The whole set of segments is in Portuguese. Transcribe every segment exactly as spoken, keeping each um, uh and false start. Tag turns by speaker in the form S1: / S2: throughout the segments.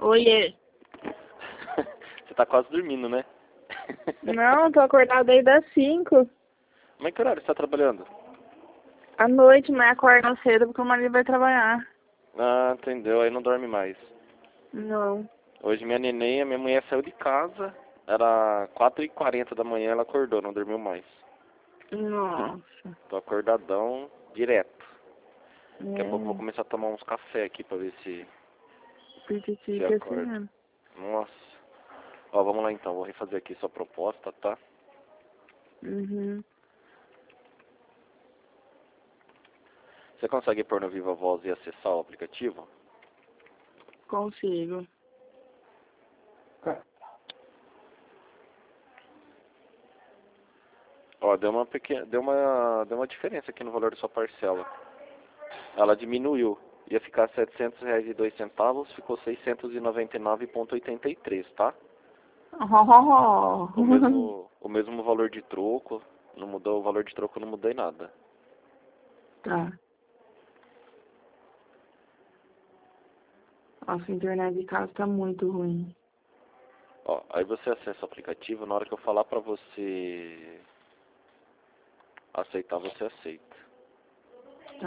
S1: Oiê.
S2: Você tá quase dormindo, né?
S1: Não, tô acordada desde as cinco.
S2: Como é que horário você tá trabalhando?
S1: À noite, mas acorda cedo porque o marido vai trabalhar.
S2: Ah, entendeu. Aí não dorme mais.
S1: Não.
S2: Hoje minha neném, a minha mulher saiu de casa. Era quatro e quarenta da manhã, ela acordou, não dormiu mais.
S1: Nossa.
S2: Tô acordadão direto. Daqui a pouco eu vou
S1: É.
S2: começar a tomar uns café aqui pra ver se,
S1: Porque
S2: se
S1: fica assim
S2: acorda.
S1: mesmo.
S2: Nossa. Ó, vamos lá então. Vou refazer aqui sua proposta, tá?
S1: Uhum.
S2: Você consegue pôr no Viva Voz e acessar o aplicativo?
S1: Consigo.
S2: Ó, deu uma pequena, deu uma, deu uma diferença aqui no valor da sua parcela. Ela diminuiu. Ia ficar setecentos reais e dois centavos, ficou seiscentos e noventa e nove reais e oitenta e três, tá?
S1: Oh.
S2: O mesmo, o mesmo valor de troco, não mudou, o valor de troco não mudou em nada.
S1: Tá. Nossa, a internet de casa tá muito ruim.
S2: Ó, aí você acessa o aplicativo, na hora que eu falar pra você aceitar, você aceita.
S1: Tá.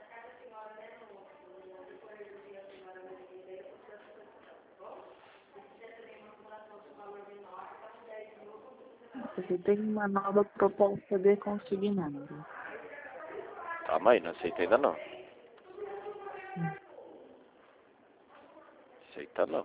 S1: Você tem uma nova proposta de consignado.
S2: Calma aí, não aceita ainda não.
S1: Hum.
S2: Aceita não.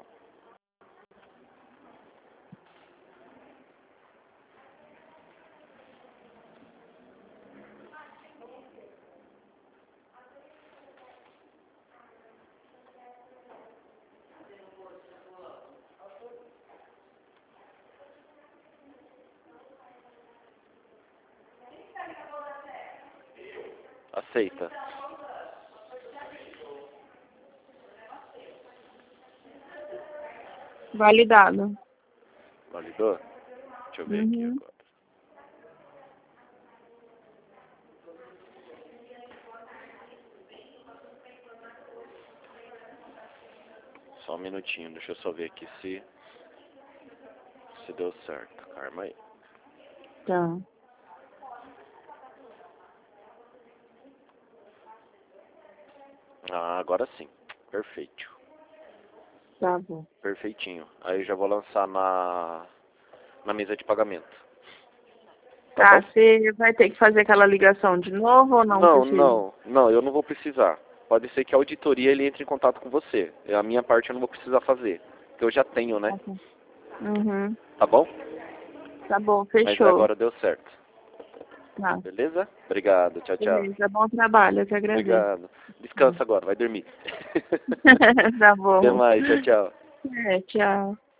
S2: Aceita.
S1: Validado.
S2: Validou? Deixa eu ver aqui
S1: Uhum.
S2: agora. Só um minutinho, deixa eu só ver aqui se, se deu certo. Calma aí.
S1: Tá.
S2: Ah, agora sim. Perfeito.
S1: Tá bom.
S2: Perfeitinho. Aí eu já vou lançar na, na mesa de pagamento. Tá
S1: Tá,
S2: bom?
S1: você vai ter que fazer aquela ligação de novo ou não
S2: Não,
S1: precisa?
S2: não, não, eu não vou precisar. Pode ser que a auditoria ele entre em contato com você. A minha parte eu não vou precisar fazer. Porque eu já tenho, né?
S1: Tá bom. Uhum.
S2: Tá bom?
S1: Tá bom,
S2: Mas
S1: fechou.
S2: agora deu certo.
S1: Tá.
S2: Beleza? Obrigado. Tchau, tchau.
S1: Beleza, bom trabalho, eu que agradeço.
S2: Obrigado. Descansa agora, vai dormir.
S1: Tá
S2: Até
S1: bom.
S2: mais. Tchau, tchau.
S1: É, tchau.